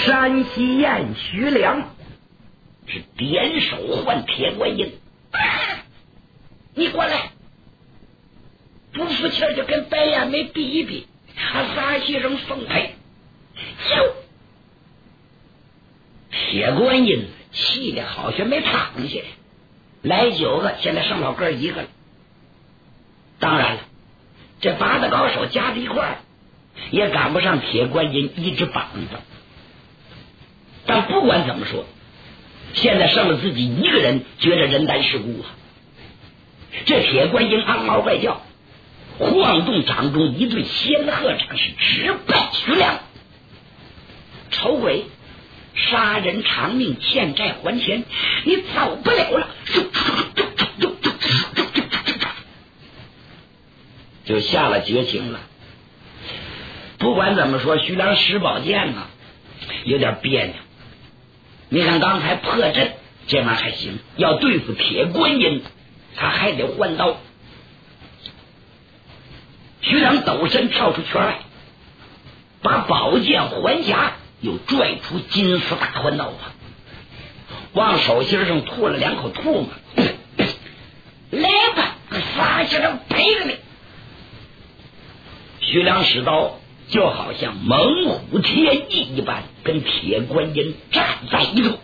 山西燕徐良是点手唤铁观音，你过来！不服气就跟白燕梅比一比，他撒气声奉陪。就铁观音气的好像没躺下，来9个，现在剩老哥1个了。当然了，这8个高手加在一块儿，也赶不上铁观音一只膀子。但不管怎么说，现在剩了自己1个人，觉着人单势孤啊！这铁观音嗷嗷怪叫，晃动掌中一对仙鹤掌，是直奔徐良。丑鬼，杀人偿命，欠债还钱，你走不了了！就下了绝情了。不管怎么说，徐良使宝剑啊，有点别扭。你看刚才破阵这玩意还行，要对付铁观音，他还得换刀。徐良抖身跳出圈外，把宝剑还匣，又拽出金丝大环刀啊，往手心上吐了2口唾沫。来吧，撒气上赔了你！徐良使刀就好像猛虎添翼一般，跟铁观音站在一处。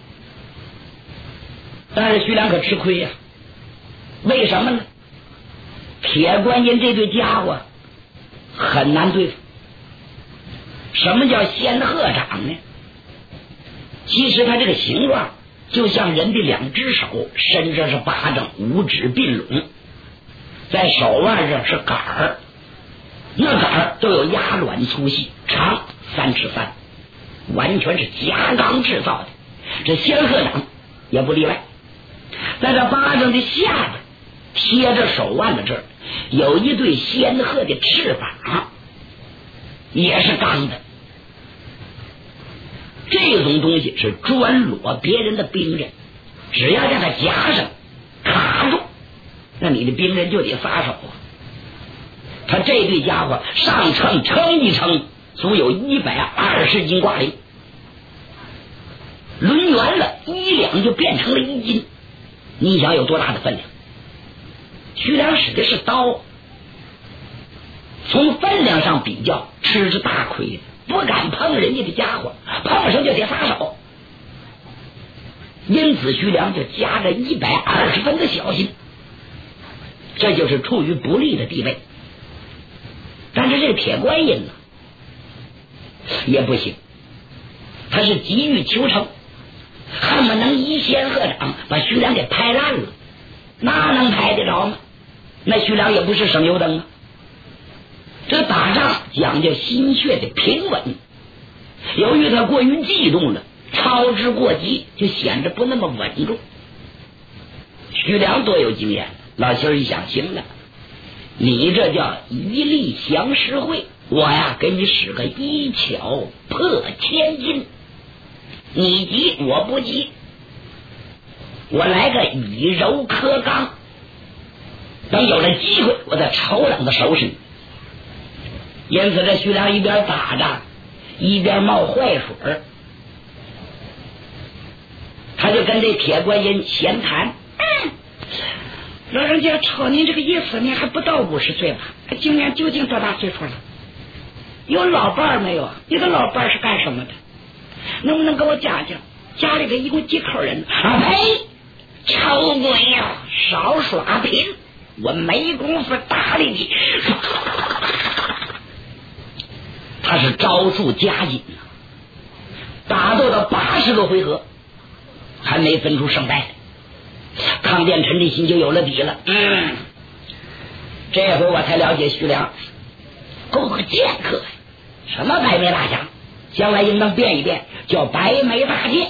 但是徐良可吃亏呀，为什么呢？铁观音这对家伙很难对付。什么叫仙鹤掌呢？其实它这个形状就像人的2只手，身上是巴掌，5指并拢，在手腕上是杆儿，那杆儿都有鸭卵粗细，长3尺3，完全是加钢制造的。这仙鹤掌也不例外，在这巴掌的下边贴着手腕的这儿有一对仙鹤的翅膀，也是钢的。这种东西是专裸别人的兵刃，只要让它夹上卡住，那你的兵刃就得撒手啊。他这对家伙上称一称，足有120斤挂铃，抡圆了1两就变成了1斤，你想有多大的分量？徐良使的是刀，从分量上比较吃着大亏，不敢碰人家的家伙，碰上就得撒手。因此徐良就加了120分的小心，这就是处于不利的地位。但是这个铁观音呢也不行，他是急于求成，恨不能一仙鹤掌把徐良给拍烂了，那能拍得着吗？那徐良也不是省油灯啊。这打仗讲究心血的平稳，由于他过于激动了，操之过急，就显得不那么稳重。徐良多有经验，老心儿一想，行了，你这叫一力降十会，我呀给你使个一巧破千金，你急我不急，我来个以柔克刚，等有了机会我再抽冷的收拾你。因此这徐良一边打着一边冒坏水，他就跟这铁观音闲谈，老人家瞅您这个意思，您还不到50岁吧？今年究竟多大岁数了？有老伴儿没有？你的老伴儿是干什么的？能不能给我讲讲家里头一共几口人？啊呸！臭鬼呀，少耍贫，我没工夫搭理你。他是招数加紧啊，打斗到80个回合还没分出胜败来。康殿臣的心就有了底了，这回我才了解徐良够个剑客，什么白眉大侠，将来应当变一变，叫白眉大剑。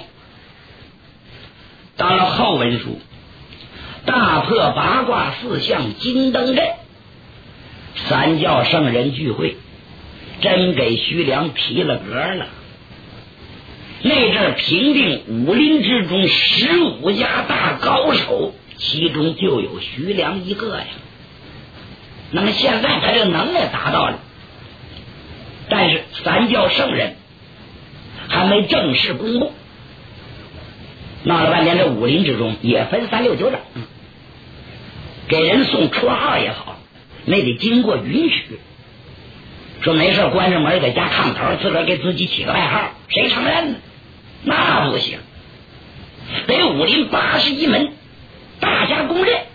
到了后文书，大破八卦4象金灯阵，三教圣人聚会，真给徐良提了格了。那阵平定武林之中15家大高手，其中就有徐良一个呀。那么现在他这个能耐达到了，但是三教圣人还没正式公布。闹了半天，这武林之中也分3、6、9整，给人送绰号也好，那得经过允许。说没事关上门在家炕头自个儿给自己起个外号，谁承认呢？那不行，得武林81门大家公认。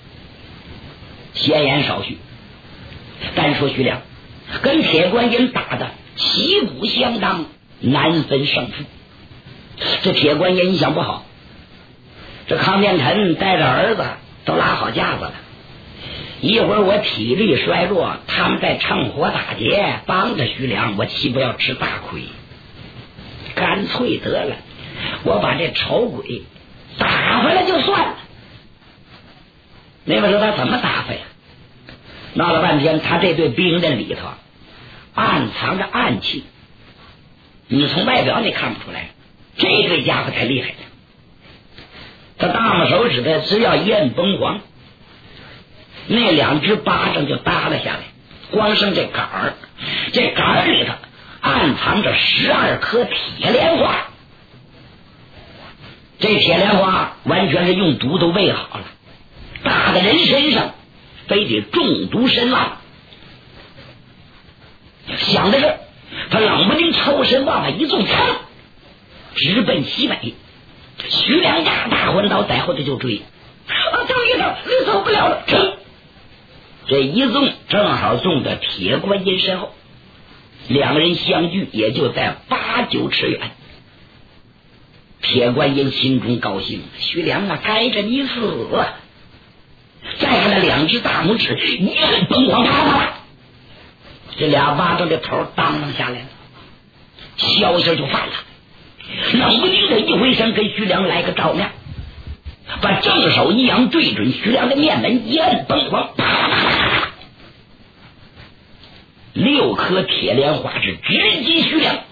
闲言少叙，单说徐良跟铁观音打的旗鼓相当，难分胜负。这铁观音印象不好，这康殿臣带着儿子都拉好架子了，一会儿我体力衰弱，他们在趁火打劫，帮着徐良，我岂不要吃大亏？干脆得了，我把这丑鬼打回来就算了。那边说他怎么打发呀？闹了半天，他这队兵刃里头暗藏着暗器，你从外表你看不出来，这对家伙太厉害了。他大拇手指头只要一摁崩簧，那2只巴掌就耷拉下来，光剩这杆儿，这杆儿里头暗藏着12颗铁莲花。这铁莲花完全是用毒都喂好了，打在人身上非得中毒身亡。想的是他冷不丁抽身往外一纵，直奔西北。徐良家大昏倒在后头就追，走一走，你走不了了，这一纵正好纵在铁观音身后，2个人相距也就在8、9尺远。铁观音心中高兴，徐良啊，该着你死！再看那2只大拇指一摁崩簧，啪啪啪，这2巴掌的头当当下来了，消息就犯了。冷不丁的一回身，给徐良来个照面，把正手一扬，对准徐良的面门一摁崩簧，啪啪啪啪，6颗铁莲花是直击徐良。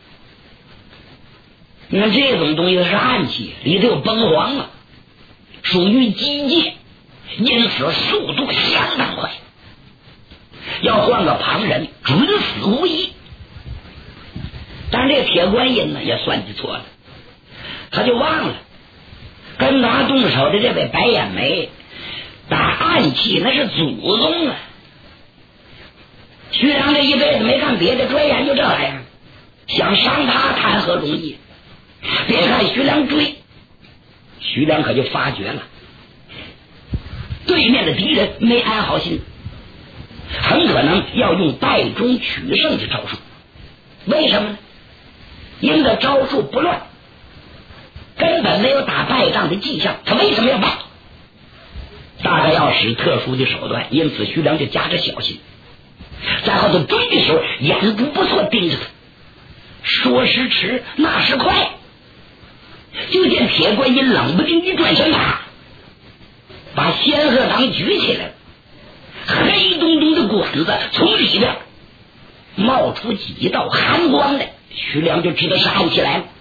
你看这种东西是暗器，里头有崩簧啊，属于机械，因此速度相当快，要换个旁人准死无疑。但这铁观音呢也算计错了，他就忘了跟他动手的这位白眼眉打暗器那是祖宗啊。徐良这一辈子没干别的，转眼就这玩意儿，想伤他谈何容易？别看徐良追，徐良可就发觉了对面的敌人没安好心，很可能要用败中取胜的招数。为什么呢？因为招数不乱，根本没有打败仗的迹象，他为什么要败？大概要使特殊的手段，因此徐良就加着小心，在后头追的时候眼珠不错盯着他。说时迟，那时快，就见铁观音冷不丁一转身，把仙鹤掌举起来了，黑咚咚的管子从里边冒出几道寒光来，徐良就知道是暗器来了。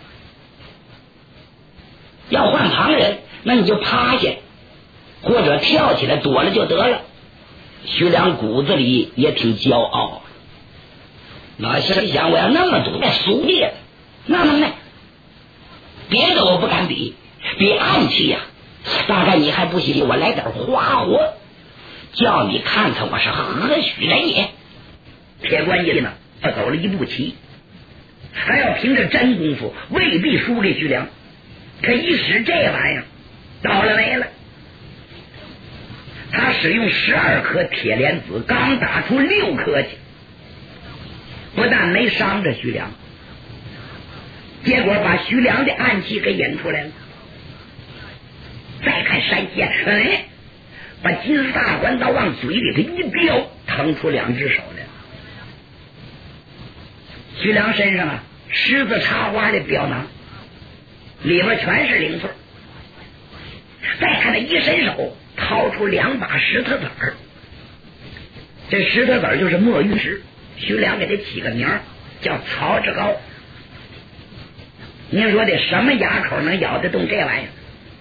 要换旁人，那你就趴下或者跳起来躲了就得了。徐良骨子里也挺骄傲，老心想我要那么赌，那俗烈，那么呢别的我不敢比暗器呀，大概你还不行，我来点花活，叫你看看我是何许人也。铁观音呢他走了一步棋，还要凭着真功夫未必输给徐良，可一使这玩意儿倒了霉了。他使用12颗铁莲子，刚打出6颗去，不但没伤着徐良，结果把徐良的暗器给引出来了。再看山仙，把金丝大环刀往嘴里头一叼，腾出2只手来。徐良身上狮子插花的镖囊，里边全是零碎。再看他一伸手，掏出2把石头子儿，这石头子儿就是墨玉石，徐良给他起个名叫曹志高。您说这什么牙口能咬得动这玩意儿？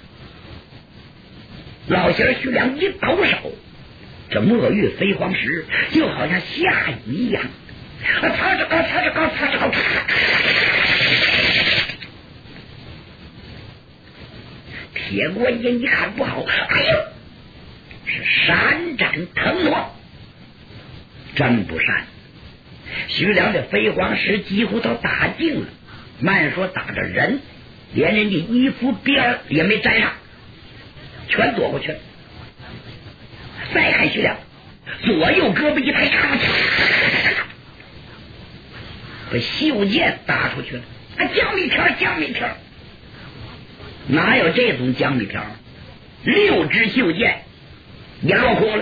老仙徐良一抖手，这墨玉飞黄石就好像下雨一样，曹志高，曹志高，曹志高， 铁观音一看不好，哎呦，是闪展腾挪，真不善。徐良的飞黄石几乎都打尽了，慢说打着人，连人家衣服边也没沾上，全躲过去了。再看徐良，左右胳膊一抬，把袖剑打出去了。江米条，江米条，哪有这种江米条？6支袖剑也落空了。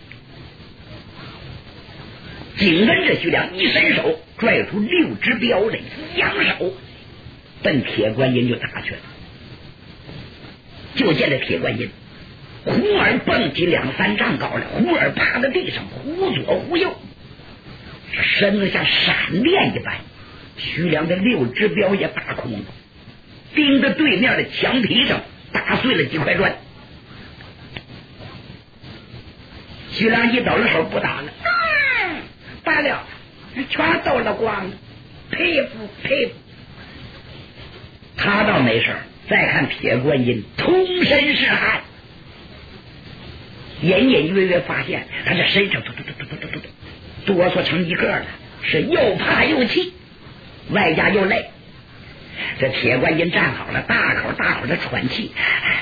紧跟着徐良一伸手拽出6支镖来，扬手奔铁观音就打去了。就见这铁观音忽而蹦起2、3丈高了，忽而趴在地上，忽左忽右，身子像闪电一般。徐良的6支镖也打空了，钉在对面的墙皮上，打碎了几块砖。徐良一抖了手，不打了，罢了，全抖了光了，佩服佩服。他倒没事，再看铁观音通身是汗，隐隐约约发现他这身上哆嗦成一个了，是又怕又气，外加又累。这铁观音站好了，大口大口的喘气。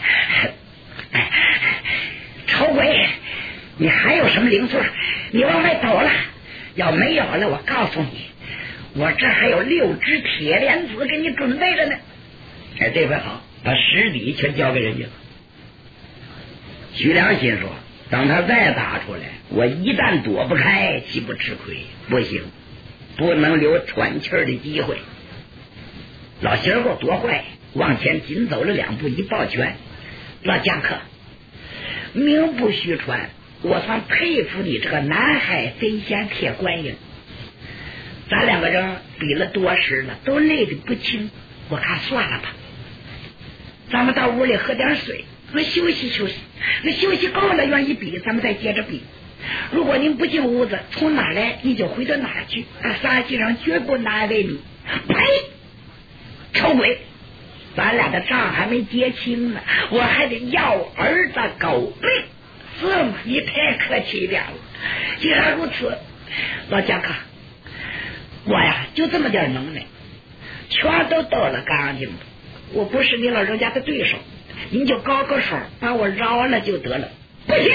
丑鬼，你还有什么零碎？你往外抖了，要没有了，我告诉你，我这还有6支铁莲子给你准备着呢。这回好，把实底全交给人家了。徐良心说，等他再打出来，我一旦躲不开，岂不吃亏？不行，不能留喘气儿的机会。老媳妇多坏，往前紧走了2步，一抱拳，老将客，名不虚传，我算佩服你这个南海飞仙铁观音。咱2个人比了多时了，都累得不轻，我看算了吧，咱们到屋里喝点水，我休息休息，那休息够了愿意比，咱们再接着比。如果您不进屋子，从哪来你就回到哪去，撒气上绝不难为你。呸！臭鬼，咱俩的账还没结清呢，我还得要儿子狗背，是吗？你太客气一点了。既然如此，老将客，我呀就这么点能耐，全都到了干净了，我不是你老人家的对手，您就高个手把我饶了就得了。不行，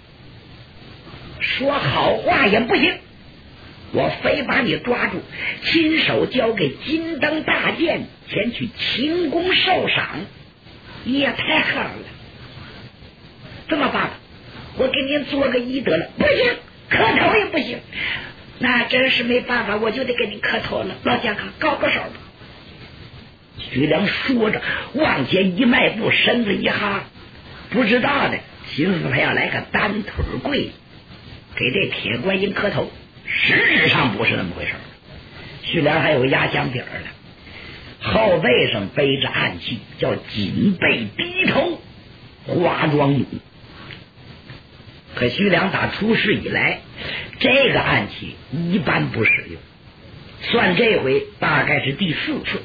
说好话也不行，我非把你抓住，亲手交给金灯大剑，前去秦宫受赏。你也太狠了，这么办吧，我给您做个揖得了。不行，磕头也不行，那真是没办法，我就得给你磕头了。老将客，高个手吧。徐良说着往前一迈步，身子一哈，不知道的寻思他要来个单腿跪给这铁观音磕头，实质上不是那么回事。徐良还有压箱底儿呢，后背上背着暗器，叫紧背低头花桩弩。可徐良打出世以来，这个暗器一般不使用，算这回大概是第4次。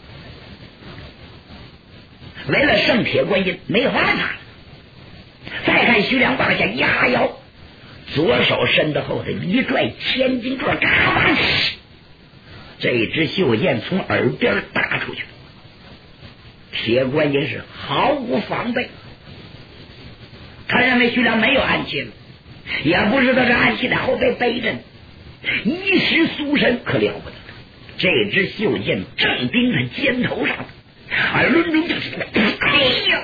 为了圣铁观音，没有办法。再看徐良往下一哈腰，左手伸到后头一拽千斤坠，嘎巴，这支袖剑从耳边打出去。铁观音是毫无防备，他认为徐良没有暗器了，也不知道这暗器在后背背着呢，一时苏身可了不得，这支袖剑正钉在肩头上，耳轮中就是哎呀！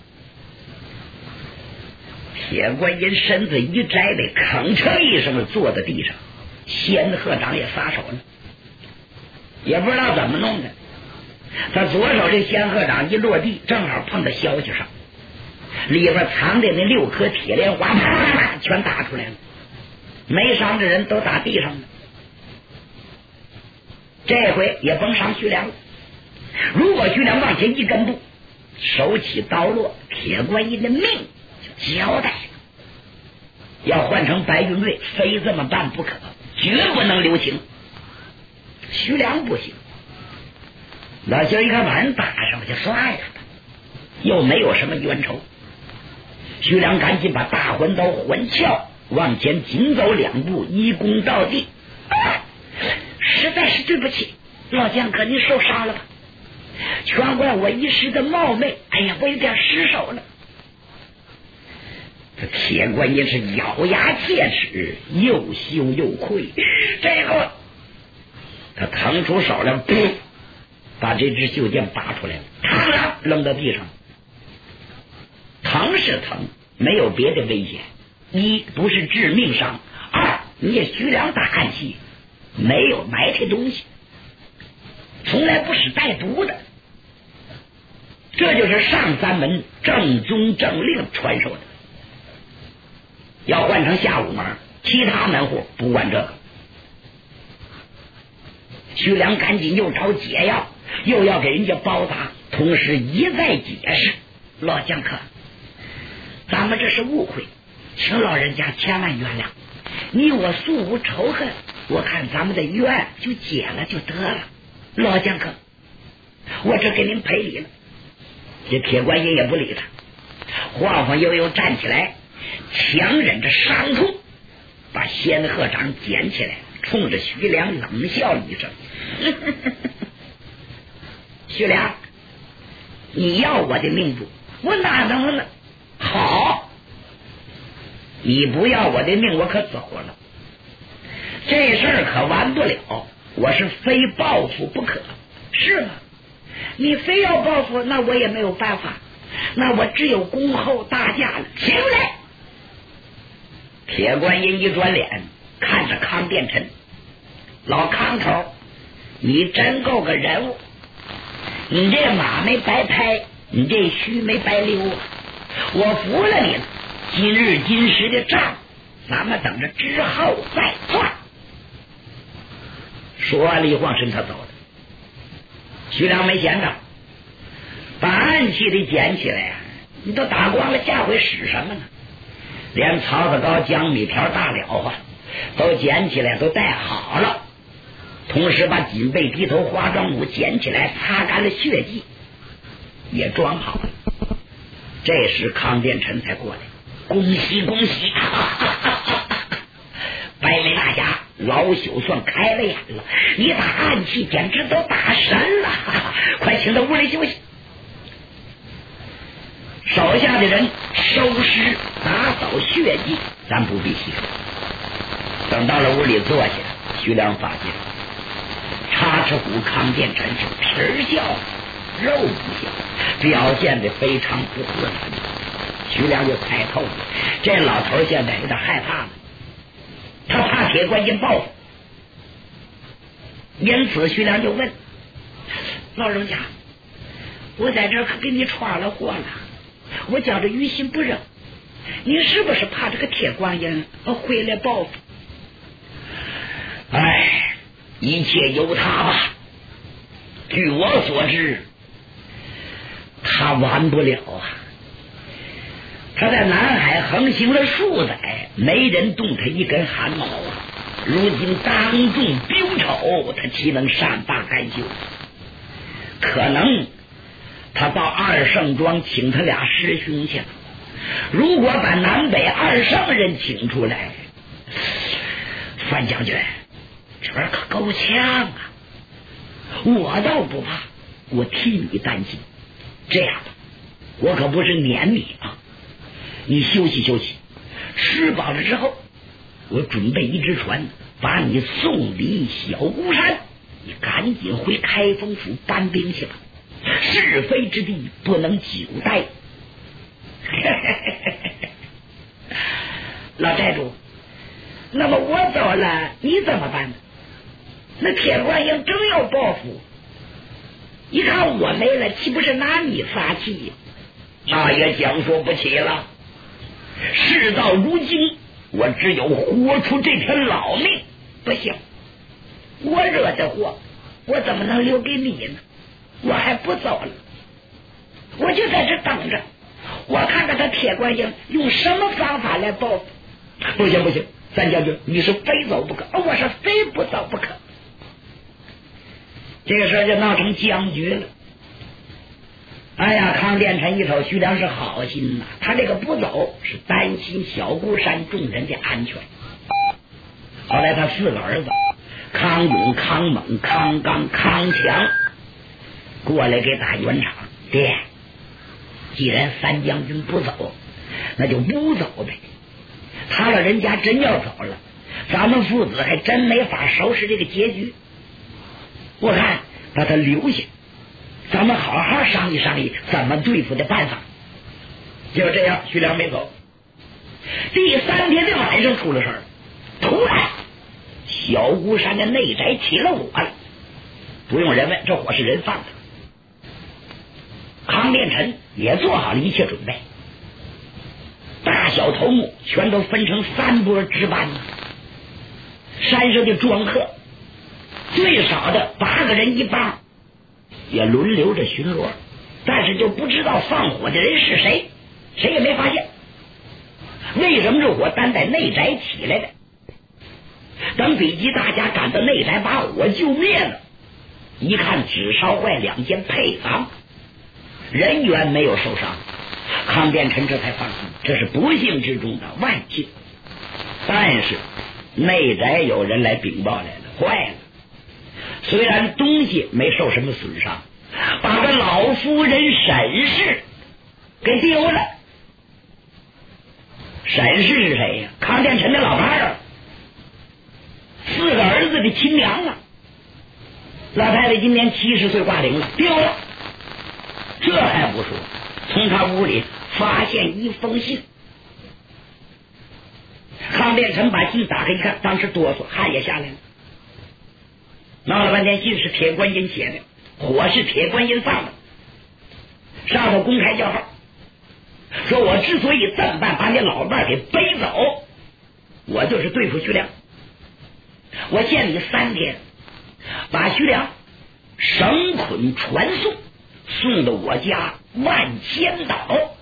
铁观音身子一摘的，吭哧一声坐在地上，仙鹤掌也撒手了，也不知道怎么弄的。他左手这仙鹤掌一落地，正好碰到消息上，里边藏的那6颗铁莲花，啪啪啪全打出来了，没伤的人都打地上了。这回也甭伤徐良了，如果徐良往前一跟步，手起刀落，铁观音的命就交代了。要换成白云瑞，非这么办不可，绝不能留情。徐良不行，老兄一看把人打上了，就算了吧，又没有什么冤仇， 徐良赶紧把大环刀环鞘，往前紧走2步，一躬到地。实在是对不起，老将哥，你受伤了吧？全怪我一时的冒昧，哎呀，我有点失手了。这铁观音是咬牙切齿，又羞又愧。这后他腾出手来，噗，把这支袖剑拔出来了，嘡了，扔到地上。疼是疼，没有别的危险，一不是致命伤，二你也徐良大暗器，没有埋汰东西，从来不使带毒的，这就是上三门正宗正令传授的。要换成下五门，其他门户不管这个。徐良赶紧又找解药，又要给人家包扎，同时一再解释：老将客，咱们这是误会，请老人家千万原谅。你我素无仇恨，我看咱们的冤就解了就得了。老将客，我这给您赔礼了。这铁观音也不理他，晃晃悠悠站起来，强忍着伤痛，把仙鹤掌捡起来，冲着徐良冷笑了一声：徐良，你要我的命不？我哪能了？好，你不要我的命，我可走了。这事儿可完不了，我是非报复不可。是吗？你非要报复，那我也没有办法，那我只有恭候大驾了。起来！铁观音一转脸，看着康殿臣：老康头，你真够个人物，你这马没白拍，你这须没白溜啊！我服了你了。今日今时的账，咱们等着之后再算。说完了一晃身，他走了。徐良没闲着，把暗器得捡起来呀！你都打光了，下回使什么呢？连槽子膏、姜米条、大了啊，都捡起来，都带好了。同时把锦被、低头、化妆舞捡起来，擦干了血迹，也装好了。这时康殿臣才过来，恭喜恭喜！白眉大侠老朽算开了眼了，你打暗器简直都打神了，快请到屋里休息。手下的人收尸打扫血迹，咱不必细说。等到了屋里坐下，徐良发现插翅虎康殿臣是皮笑肉不笑，表现得非常不自然。徐良就猜透了，这老头现在有点害怕了，他怕铁观音报复，因此徐良就问：老人家，我在这可给你闯了祸了，我觉着于心不忍，你是不是怕这个铁观音回来报复？哎，一切由他吧。据我所知，他完不了啊！他在南海横行了数载，没人动他一根汗毛啊！如今当众丢丑，他岂能善罢甘休？可能他到二圣庄请他俩师兄去了。如果把南北二圣人请出来，范将军，这可够呛啊！我倒不怕，我替你担心。这样吧，我可不是撵你啊，你休息休息，吃饱了之后，我准备一只船，把你送离小孤山，你赶紧回开封府搬兵去吧。是非之地不能久待。老寨主，那么我走了，你怎么办呢？那铁观音正要报复，一看我没了，岂不是拿你撒气？那也讲说不起了。事到如今，我只有活出这条老命。不行，我惹的祸，我怎么能留给你呢？我还不走了，我就在这等着，我看看他铁观音用什么方法来报复。不行不行，三将军，你是非走不可，我是非不走不可。这个事就闹成僵局了。 哎呀，康殿臣一瞅徐良是好心呐，他这个不走是担心小孤山众人的安全。后来他4个儿子康勇、康猛、康刚、康强过来给打圆场。爹，既然三将军不走，那就不走呗。他老人家真要走了，咱们父子还真没法收拾这个结局。我看把他留下，咱们好好商议商议怎么对付的办法。就这样，徐良没走。第3天的晚上出了事儿，突然小孤山的内宅起了火了。不用人问，这火是人放的。康殿臣也做好了一切准备，大小头目全都分成3波值班。山上的庄客最少的8个人一帮，也轮流着巡逻，但是就不知道放火的人是谁，谁也没发现。为什么这火单在内宅起来的？等北极大家赶到内宅把火救灭了，一看只烧坏2间配房，人员没有受伤。康殿臣这才放心，这是不幸之中的万幸。但是内宅有人来禀报来了，坏了，虽然东西没受什么损伤，把个老夫人沈氏给丢了。沈氏是谁呀？康殿臣的老伴儿，4个儿子的亲娘啊。老太太今年70岁挂龄了，丢了。这还不说，从他屋里发现一封信。康殿臣把信打开一看，当时哆嗦，汗也下来了。闹了半天，信是铁观音写的，火是铁观音放的，上头公开叫号，说我之所以这么办，把你老伴给背走，我就是对付徐良。我限你3天，把徐良绳捆传送，送到我家万仙岛。